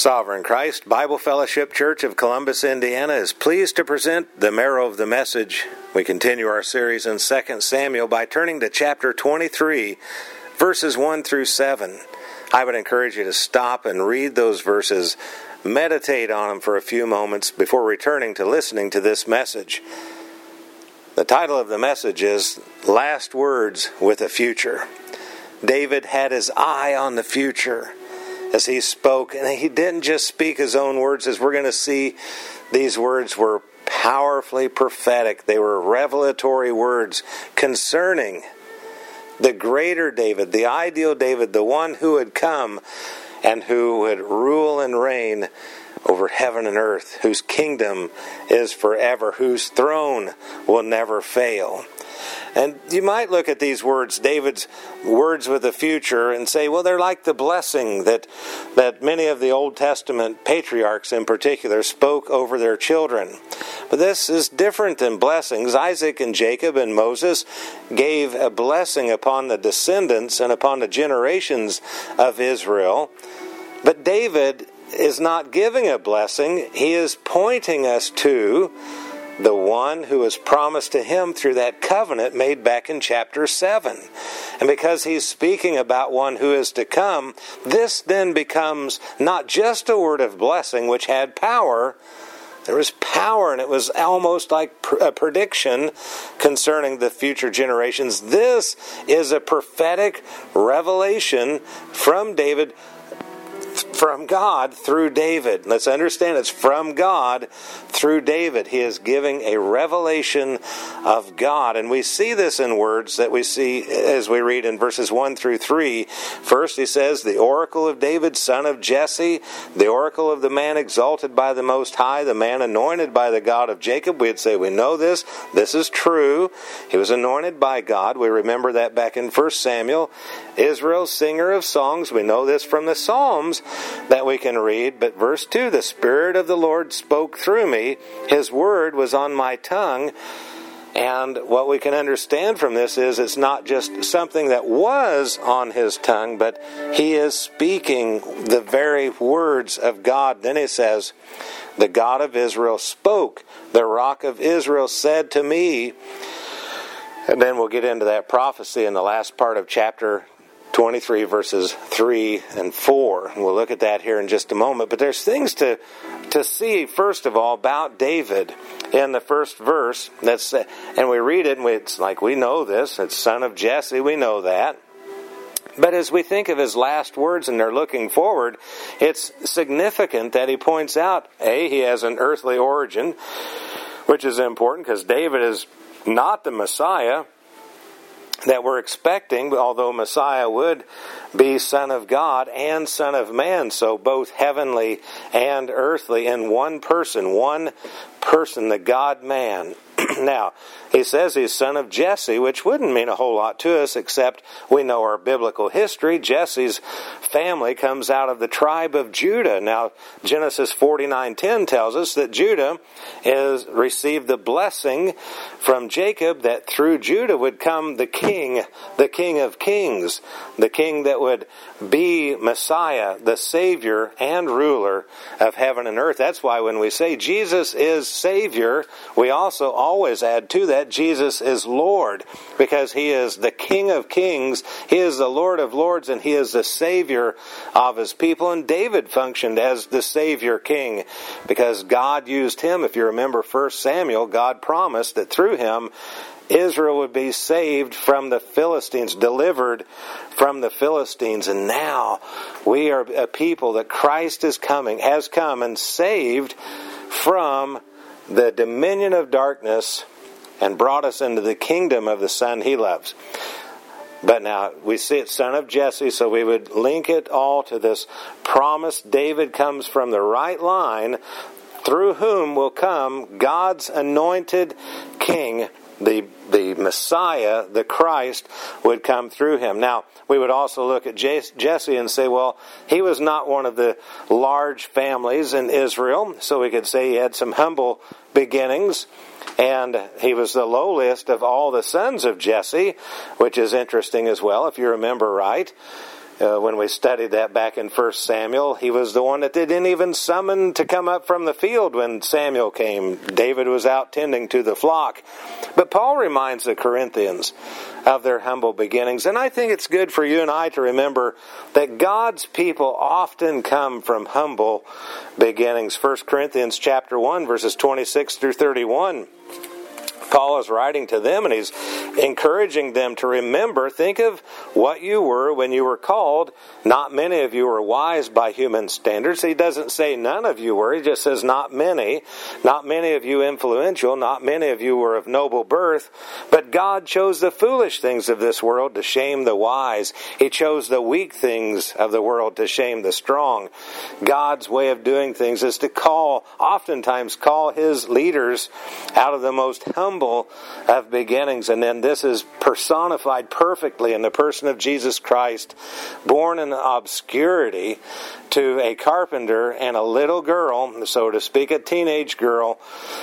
Sovereign Christ Bible Fellowship Church of Columbus, Indiana is pleased to present the Marrow of the Message. We continue our series in 2 Samuel by turning to chapter 23, verses 1 through 7. I would encourage you to stop and read those verses, meditate on them for a few moments before returning to listening to this message. The title of the message is Last Words with a Future. David had his eye on the future as he spoke, and he didn't just speak his own words. As we're going to see, these words were powerfully prophetic. They were revelatory words concerning the greater David, the ideal David, the one who would come and who would rule and reign over heaven and earth, whose kingdom is forever, whose throne will never fail. And you might look at these words, David's words with the future, and say, well, they're like the blessing that many of the Old Testament patriarchs in particular spoke over their children. But this is different than blessings. Isaac and Jacob and Moses gave a blessing upon the descendants and upon the generations of Israel. But David is not giving a blessing. He is pointing us to the one who was promised to him through that covenant made back in chapter 7. And because he's speaking about one who is to come, this then becomes not just a word of blessing which had power. There was power, and it was almost like a prediction concerning the future generations. This is a prophetic revelation from David, from God through David. Let's understand it's from God through David. He is giving a revelation of God. And we see this in words that we see as we read in verses 1 through 3. First he says, the oracle of David, son of Jesse, the oracle of the man exalted by the Most High, the man anointed by the God of Jacob. We'd say we know this. This is true. He was anointed by God. We remember that back in 1 Samuel. Israel, singer of songs. We know this from the Psalms that we can read. But verse 2, the Spirit of the Lord spoke through me. His word was on my tongue. And what we can understand from this is it's not just something that was on his tongue, but he is speaking the very words of God. Then he says, the God of Israel spoke. The rock of Israel said to me. And then we'll get into that prophecy in the last part of chapter 23 verses 3 and 4. And we'll look at that here in just a moment. But there's things to see, first of all, about David in the first verse. And we read it, and it's like we know this. It's son of Jesse. We know that. But as we think of his last words and they're looking forward, it's significant that he points out, he has an earthly origin, which is important because David is not the Messiah that we're expecting, although Messiah would be Son of God and Son of Man, so both heavenly and earthly in one person, the God-man. Now, he says he's son of Jesse, which wouldn't mean a whole lot to us, except we know our biblical history. Jesse's family comes out of the tribe of Judah. Now, Genesis 49:10 tells us that Judah received the blessing from Jacob, that through Judah would come the King of Kings, the King that would be Messiah, the Savior and ruler of heaven and earth. That's why when we say Jesus is Savior, we also always add to that Jesus is Lord, because he is the King of Kings, he is the Lord of Lords, and he is the Savior of his people. And David functioned as the Savior King because God used him. If you remember 1 Samuel, God promised that through him Israel would be saved from the Philistines, delivered from the Philistines. And now we are a people that Christ has come and saved from the dominion of darkness and brought us into the kingdom of the Son he loves. But now we see it's son of Jesse, so we would link it all to this promise. David comes from the right line, through whom will come God's anointed king. The Messiah, the Christ, would come through him. Now, we would also look at Jesse and say, well, he was not one of the large families in Israel, so we could say he had some humble beginnings, and he was the lowliest of all the sons of Jesse, which is interesting as well, if you remember right. When we studied that back in 1 Samuel, he was the one that they didn't even summon to come up from the field when Samuel came. David was out tending to the flock. But Paul reminds the Corinthians of their humble beginnings. And I think it's good for you and I to remember that God's people often come from humble beginnings. 1 Corinthians chapter 1, verses 26 through 31. Paul is writing to them and he's encouraging them to remember, think of what you were when you were called. Not many of you were wise by human standards. He doesn't say none of you were. He just says not many. Not many of you influential. Not many of you were of noble birth. But God chose the foolish things of this world to shame the wise. He chose the weak things of the world to shame the strong. God's way of doing things is to oftentimes call His leaders out of the most humble of beginnings, and then this is personified perfectly in the person of Jesus Christ, born in obscurity to a carpenter and a little girl, so to speak, a teenage girl,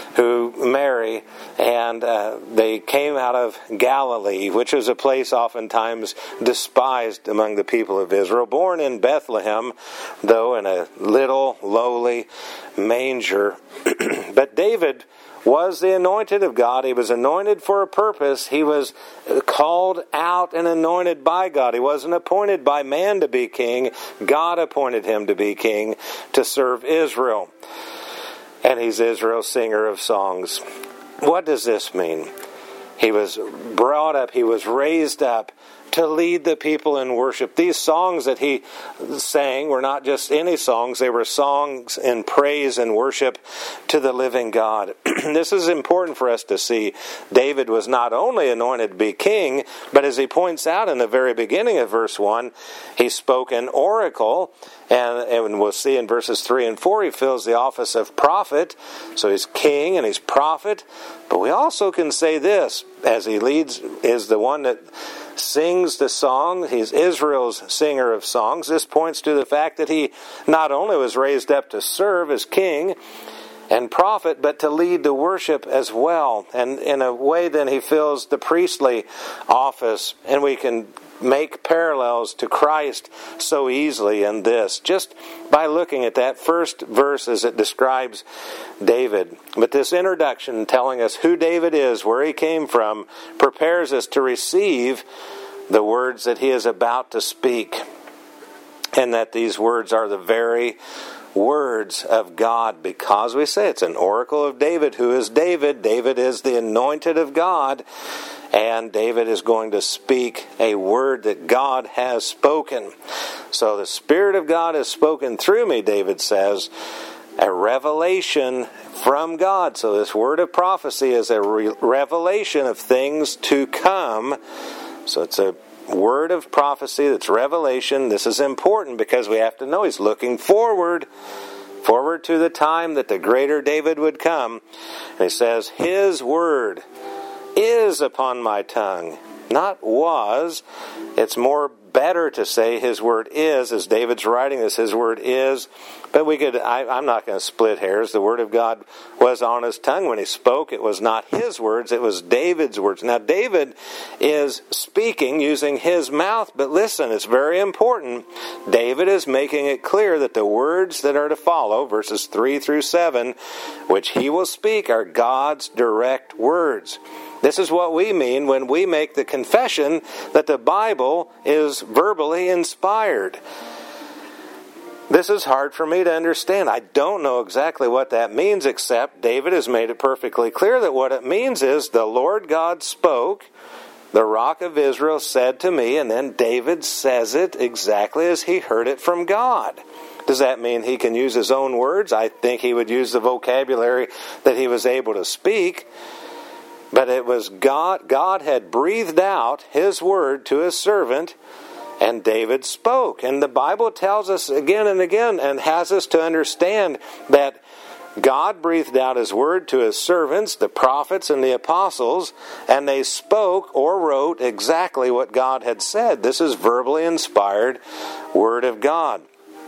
Mary, and they came out of Galilee, which was a place oftentimes despised among the people of Israel, born in Bethlehem, though in a little lowly manger. But David was the anointed of God. He was anointed for a purpose. He was called out and anointed by God. He wasn't appointed by man to be king. God appointed him to be king to serve Israel. And he's Israel's singer of songs. What does this mean? He was brought up, he was raised up to lead the people in worship. These songs that he sang were not just any songs, they were songs in praise and worship to the living God. This is important for us to see. David was not only anointed to be king, but as he points out in the very beginning of verse 1, he spoke an oracle, and we'll see in verses 3 and 4, he fills the office of prophet. So he's king and he's prophet. But we also can say this, as he leads, is the one that sings the song. He's Israel's singer of songs. This points to the fact that he not only was raised up to serve as king and prophet, but to lead the worship as well. And in a way, then he fills the priestly office. And we can make parallels to Christ so easily in this, just by looking at that first verse as it describes David. But this introduction telling us who David is, where he came from, prepares us to receive the words that he is about to speak. And that these words are the very words of God, because we say it's an oracle of David. Who is David? David is the anointed of God. And David is going to speak a word that God has spoken. So the Spirit of God has spoken through me, David says, a revelation from God. So this word of prophecy is a revelation of things to come. So it's a word of prophecy that's revelation. This is important because we have to know he's looking forward to the time that the greater David would come. And he says, His word is upon my tongue, not was. It's more better to say His word is, as David's writing this, His word is. But I'm not going to split hairs. The word of God was on his tongue when he spoke. It was not his words, it was David's words. Now David is speaking using his mouth, but listen, it's very important. David is making it clear that the words that are to follow, verses 3 through 7, which he will speak, are God's direct words. This is what we mean when we make the confession that the Bible is verbally inspired. This is hard for me to understand. I don't know exactly what that means, except David has made it perfectly clear that what it means is the Lord God spoke, the Rock of Israel said to me, and then David says it exactly as he heard it from God. Does that mean he can use his own words? I think he would use the vocabulary that he was able to speak. But it was God. God had breathed out His word to His servant, and David spoke. And the Bible tells us again and again, and has us to understand that God breathed out His word to His servants, the prophets and the apostles, and they spoke or wrote exactly what God had said. This is verbally inspired word of God.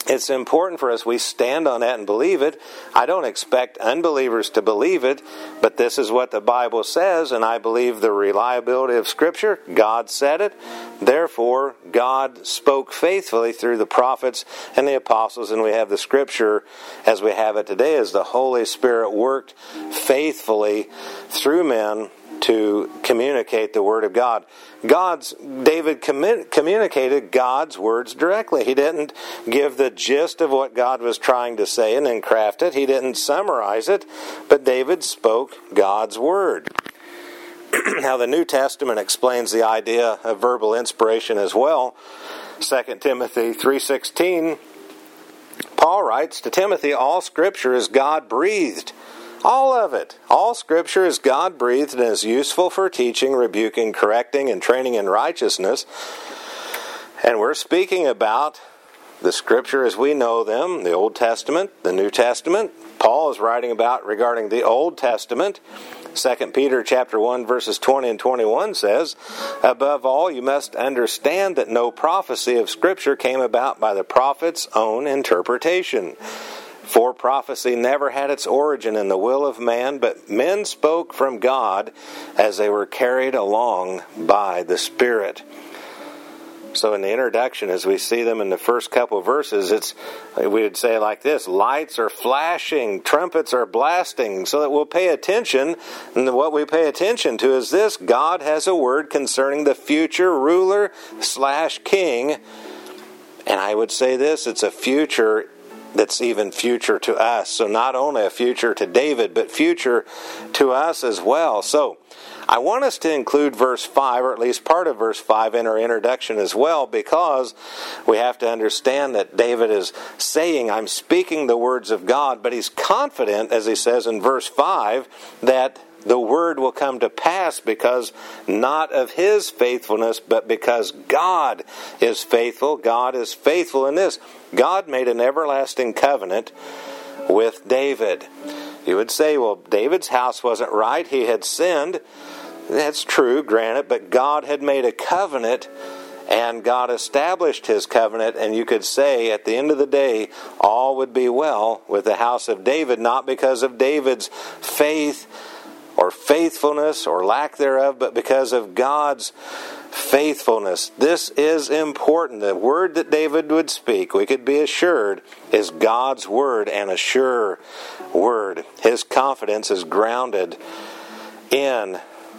It's important for us. We stand on that and believe it. I don't expect unbelievers to believe it, but this is what the Bible says, and I believe the reliability of Scripture. God said it. Therefore, God spoke faithfully through the prophets and the apostles, and we have the Scripture as we have it today, as the Holy Spirit worked faithfully through men to communicate the Word of God. David communicated God's words directly. He didn't give the gist of what God was trying to say and then craft it. He didn't summarize it, but David spoke God's Word. Now, the New Testament explains the idea of verbal inspiration as well. 2 Timothy 3:16, Paul writes to Timothy, all Scripture is God-breathed. All of it. All Scripture is God-breathed and is useful for teaching, rebuking, correcting, and training in righteousness. And we're speaking about the Scripture as we know them, the Old Testament, the New Testament. Paul is writing about regarding the Old Testament. 2 Peter chapter 1 verses 20 and 21 says, above all, you must understand that no prophecy of Scripture came about by the prophet's own interpretation. For prophecy never had its origin in the will of man, but men spoke from God as they were carried along by the Spirit. So in the introduction, as we see them in the first couple of verses, we would say like this, lights are flashing, trumpets are blasting, so that we'll pay attention. And what we pay attention to is this: God has a word concerning the future ruler / king. And I would say this, it's a future that's even future to us. So not only a future to David, but future to us as well. So I want us to include verse 5, or at least part of verse 5 in our introduction as well, because we have to understand that David is saying, I'm speaking the words of God, but he's confident, as he says in verse 5, that the word will come to pass because not of his faithfulness, but because God is faithful. God is faithful in this. God made an everlasting covenant with David. You would say, well, David's house wasn't right. He had sinned. That's true, granted, but God had made a covenant, and God established his covenant, and you could say at the end of the day, all would be well with the house of David, not because of David's faith or faithfulness or lack thereof, but because of God's faithfulness. This is important. The word that David would speak, we could be assured, is God's word, and a sure word. His confidence is grounded in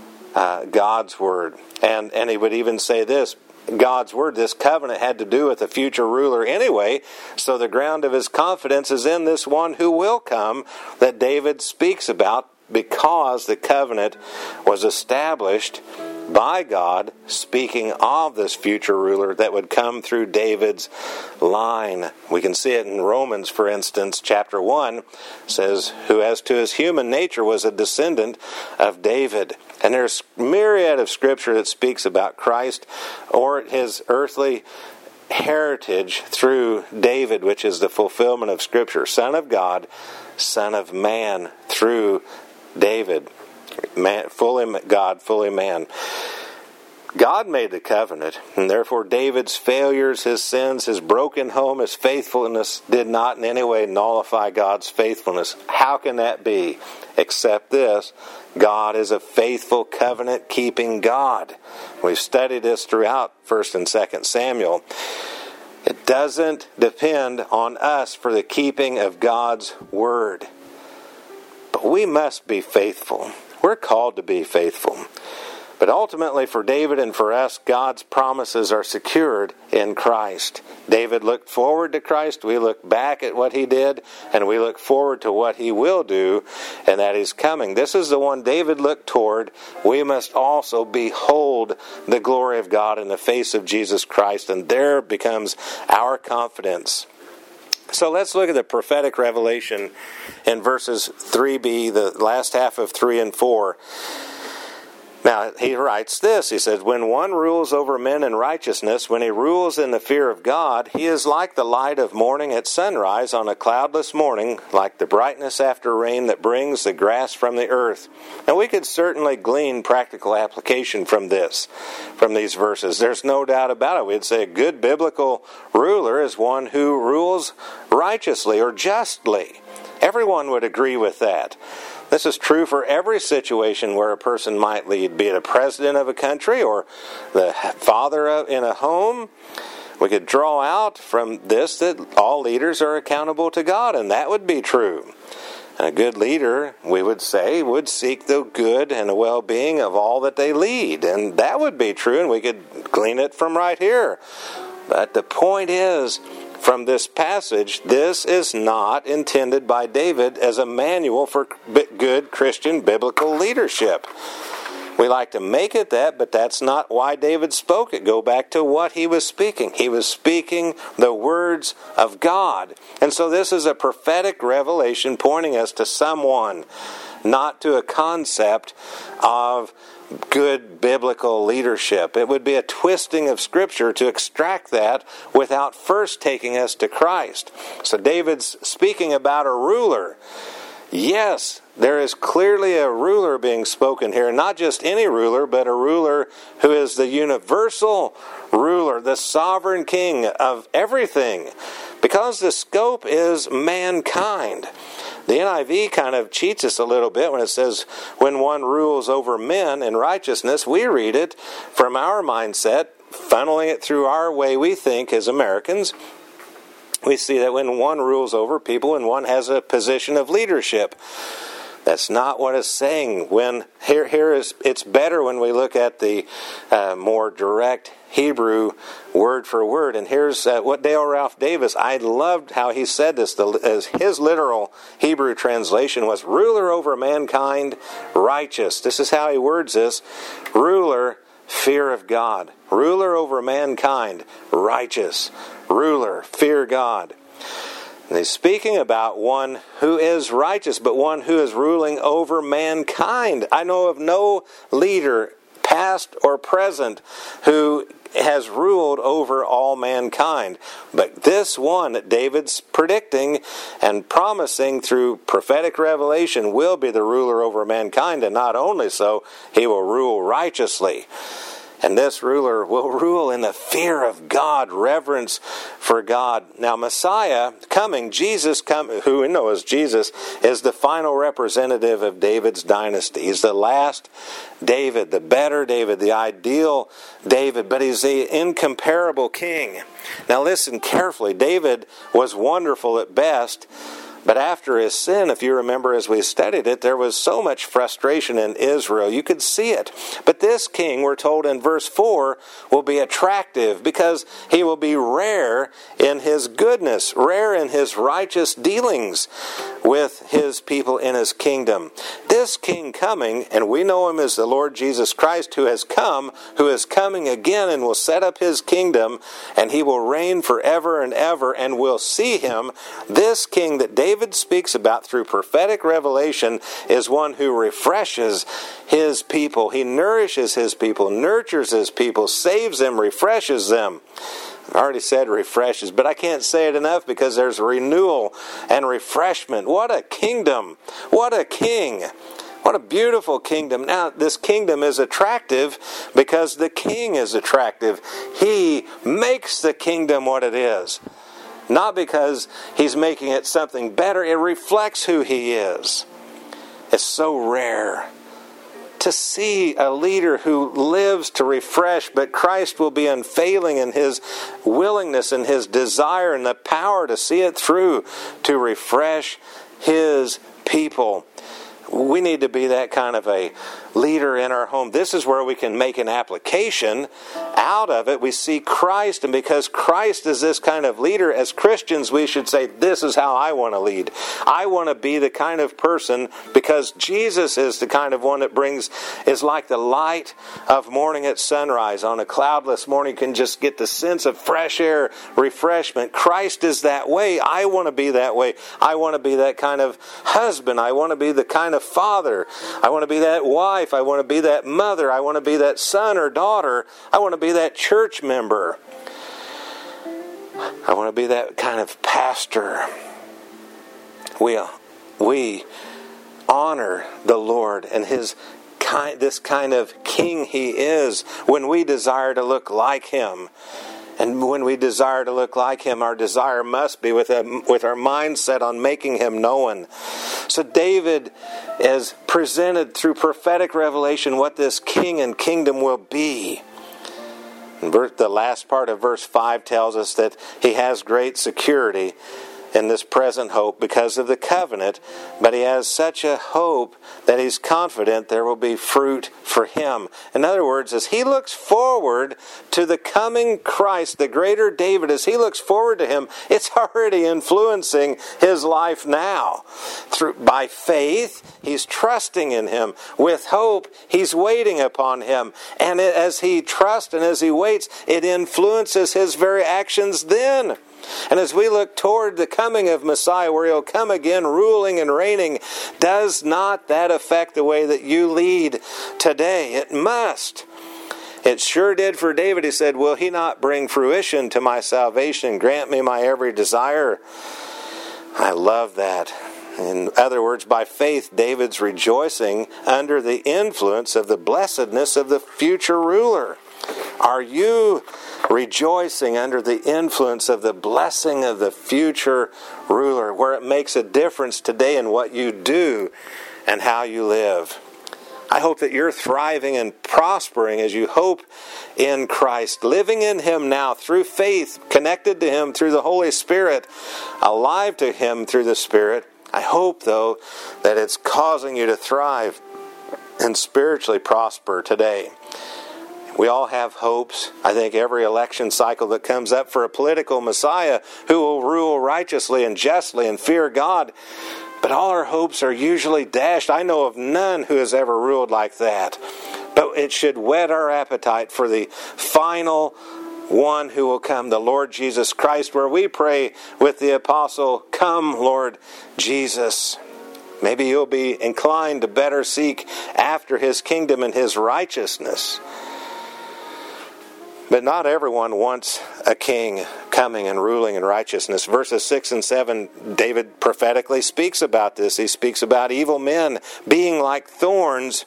God's word. And he would even say this, God's word, this covenant had to do with a future ruler anyway, so the ground of his confidence is in this one who will come that David speaks about, because the covenant was established by God, speaking of this future ruler that would come through David's line. We can see it in Romans, for instance, chapter 1 says, who as to his human nature was a descendant of David. And there's a myriad of scripture that speaks about Christ or his earthly heritage through David, which is the fulfillment of Scripture. Son of God, Son of man, through David, man, fully God, fully man. God made the covenant, and therefore David's failures, his sins, his broken home, his faithfulness did not in any way nullify God's faithfulness. How can that be? Except this, God is a faithful covenant-keeping God. We've studied this throughout 1 and 2 Samuel. It doesn't depend on us for the keeping of God's word. But we must be faithful. We're called to be faithful. But ultimately for David and for us, God's promises are secured in Christ. David looked forward to Christ. We look back at what he did, and we look forward to what he will do, and that is coming. This is the one David looked toward. We must also behold the glory of God in the face of Jesus Christ, and there becomes our confidence. So let's look at the prophetic revelation in verses 3b, the last half of 3 and 4. Now, he writes this. He says, when one rules over men in righteousness, when he rules in the fear of God, he is like the light of morning at sunrise on a cloudless morning, like the brightness after rain that brings the grass from the earth. And we could certainly glean practical application from these verses. There's no doubt about it. We'd say a good biblical ruler is one who rules righteously or justly. Everyone would agree with that. This is true for every situation where a person might lead, be it a president of a country or the father in a home. We could draw out from this that all leaders are accountable to God, and that would be true. And a good leader, we would say, would seek the good and the well-being of all that they lead, and that would be true, and we could glean it from right here. But the point is, from this passage, this is not intended by David as a manual for good Christian biblical leadership. We like to make it that, but that's not why David spoke it. Go back to what he was speaking. He was speaking the words of God. And so this is a prophetic revelation pointing us to someone, not to a concept of good biblical leadership. It would be a twisting of Scripture to extract that without first taking us to Christ. So David's speaking about a ruler. Yes, there is clearly a ruler being spoken here. Not just any ruler, but a ruler who is the universal ruler, the sovereign king of everything. Because the scope is mankind. The NIV kind of cheats us a little bit when it says, when one rules over men in righteousness. We read it from our mindset, funneling it through our way we think as Americans. We see that when one rules over people and one has a position of leadership. That's not what it's saying. It's better when we look at the more direct Hebrew word for word. And here's what Dale Ralph Davis, I loved how he said this. As his literal Hebrew translation was, ruler over mankind, righteous. This is how he words this. Ruler, fear of God. Ruler over mankind, righteous. Ruler, fear God. And he's speaking about one who is righteous, but one who is ruling over mankind. I know of no leader, past or present, who has ruled over all mankind. But this one that David's predicting and promising through prophetic revelation will be the ruler over mankind. And not only so, he will rule righteously. And this ruler will rule in the fear of God, reverence for God. Now, Messiah coming, Jesus coming, who we know as Jesus, is the final representative of David's dynasty. He's the last David, the better David, the ideal David, but he's the incomparable king. Now, listen carefully. David was wonderful at best. But after his sin, if you remember as we studied it, there was so much frustration in Israel. You could see it. But this king, we're told in verse 4, will be attractive because he will be rare in his goodness, rare in his righteous dealings with his people in his kingdom. This king coming, and we know him as the Lord Jesus Christ, who has come, who is coming again and will set up his kingdom, and he will reign forever and ever, and we'll see him. This king that David speaks about through prophetic revelation is one who refreshes his people. He nourishes his people, nurtures his people, saves them, refreshes them. I already said refreshes, but I can't say it enough because there's renewal and refreshment. What a kingdom! What a king! What a beautiful kingdom. Now, this kingdom is attractive because the king is attractive. He makes the kingdom what it is. Not because he's making it something better. It reflects who he is. It's so rare to see a leader who lives to refresh, but Christ will be unfailing in his willingness and his desire and the power to see it through to refresh his people. We need to be that kind of a leader in our home. This is where we can make an application out of it. We see Christ, and because Christ is this kind of leader, as Christians we should say, this is how I want to lead. I want to be the kind of person, because Jesus is the kind of one that is like the light of morning at sunrise. On a cloudless morning you can just get the sense of fresh air, refreshment. Christ is that way. I want to be that way. I want to be that kind of husband. I want to be the kind of father. I want to be that wife. I want to be that mother. I want to be that son or daughter. I want to be that church member. I want to be that kind of pastor. We honor the Lord and this kind of king He is when we desire to look like Him. And when we desire to look like Him, our desire must be with our mindset on making Him known. So David has presented through prophetic revelation what this king and kingdom will be. The last part of verse 5 tells us that he has great security in this present hope because of the covenant, but he has such a hope that he's confident there will be fruit for him. In other words, as he looks forward to the coming Christ, the greater David, as he looks forward to Him, it's already influencing his life now. By faith, he's trusting in Him. With hope, he's waiting upon Him. And as he trusts and as he waits, it influences his very actions then. And as we look toward the coming of Messiah, where He'll come again ruling and reigning, does not that affect the way that you lead today? It must. It sure did for David. He said, will He not bring fruition to my salvation, grant me my every desire? I love that. In other words, by faith, David's rejoicing under the influence of the blessedness of the future ruler. Are you rejoicing under the influence of the blessing of the future ruler, where it makes a difference today in what you do and how you live? I hope that you're thriving and prospering as you hope in Christ, living in Him now through faith, connected to Him through the Holy Spirit, alive to Him through the Spirit. I hope, though, that it's causing you to thrive and spiritually prosper today. We all have hopes. I think every election cycle that comes up for a political Messiah who will rule righteously and justly and fear God. But all our hopes are usually dashed. I know of none who has ever ruled like that. But it should whet our appetite for the final one who will come, the Lord Jesus Christ, where we pray with the apostle, "Come, Lord Jesus." Maybe you'll be inclined to better seek after His kingdom and His righteousness. But not everyone wants a king coming and ruling in righteousness. Verses 6 and 7, David prophetically speaks about this. He speaks about evil men being like thorns,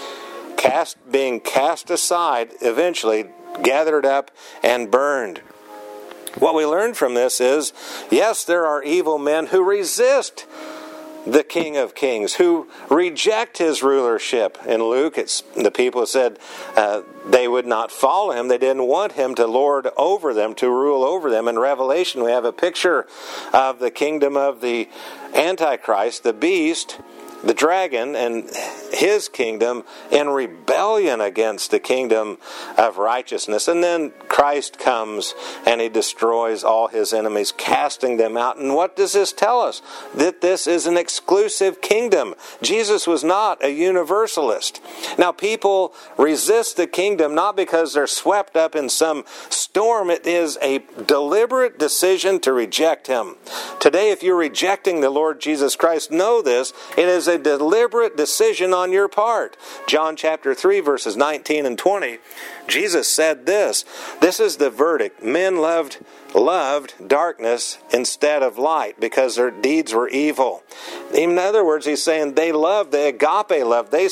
being cast aside, eventually gathered up and burned. What we learn from this is, yes, there are evil men who resist the King of Kings, who reject His rulership. In Luke, the people said they would not follow Him. They didn't want Him to lord over them, to rule over them. In Revelation, we have a picture of the kingdom of the Antichrist, the beast, the dragon, and his kingdom in rebellion against the kingdom of righteousness. And then Christ comes and He destroys all His enemies, casting them out. And what does this tell us? That this is an exclusive kingdom. Jesus was not a universalist. Now, people resist the kingdom not because they're swept up in some storm. It is a deliberate decision to reject Him. Today, if you're rejecting the Lord Jesus Christ, know this: it is a deliberate decision on your part. John chapter 3, verses 19 and 20, Jesus said this: "This is the verdict. Men loved darkness instead of light because their deeds were evil." In other words, He's saying they loved, the agape love, they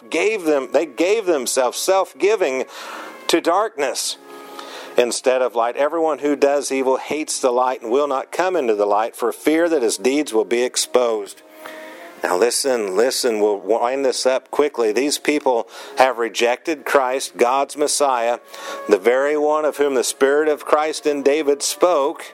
gave themselves self-giving to darkness instead of light. Everyone who does evil hates the light and will not come into the light for fear that his deeds will be exposed. Now listen, we'll wind this up quickly. These people have rejected Christ, God's Messiah, the very one of whom the Spirit of Christ in David spoke,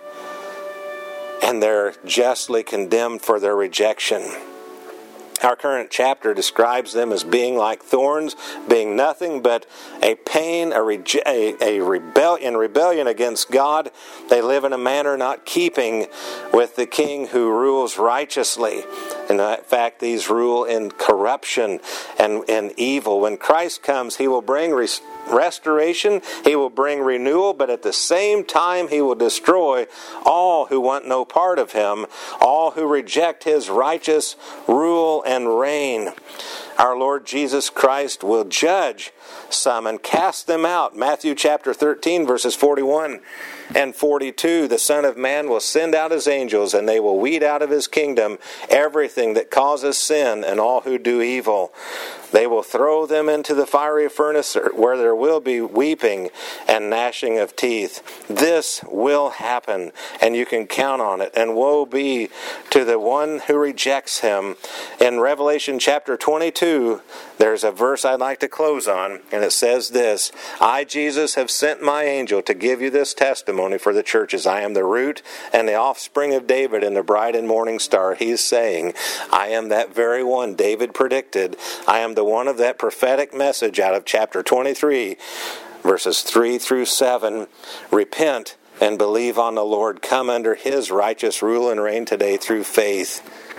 and they're justly condemned for their rejection. Our current chapter describes them as being like thorns, being nothing but a pain, a rebellion against God. They live in a manner not keeping with the King who rules righteously. In fact, these rule in corruption and in evil. When Christ comes, He will bring restoration. He will bring renewal, but at the same time he will destroy all who want no part of him, all who reject his righteous rule and reign. Our Lord Jesus Christ will judge some and cast them out. Matthew chapter 13, verses 41 and 42. The Son of Man will send out his angels, and they will weed out of his kingdom everything that causes sin and all who do evil. They will throw them into the fiery furnace where there will be weeping and gnashing of teeth. This will happen, and you can count on it. And woe be to the one who rejects him. In Revelation chapter 22, there's a verse I'd like to close on, and it says this: I, Jesus, have sent my angel to give you this testimony for the churches. I am the root and the offspring of David and the bright and morning star. He's saying, I am that very one David predicted. I am the one of that prophetic message out of chapter 23, verses 3 through 7. Repent and believe on the Lord. Come under his righteous rule and reign today through faith.